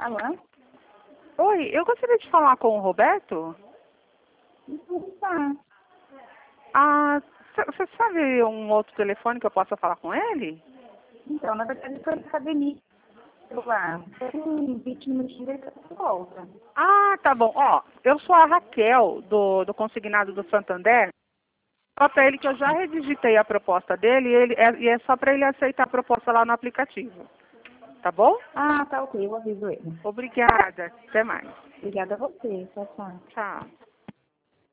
Alô? Oi, eu gostaria de falar com o Roberto. Não tá. Ah, você sabe um outro telefone que eu possa falar com ele? Então, na verdade, foi na academia. Lá. Tem 20 minutinhos ele tá de volta. Ah, tá bom. Ó, eu sou a Raquel, do Consignado do Santander. Só para ele que eu já redigitei a proposta dele e é só para ele aceitar a proposta lá no aplicativo. Tá bom? Ah, tá ok, eu aviso ele. Obrigada. Até mais. Obrigada a você. Tchau, tchau. Tchau.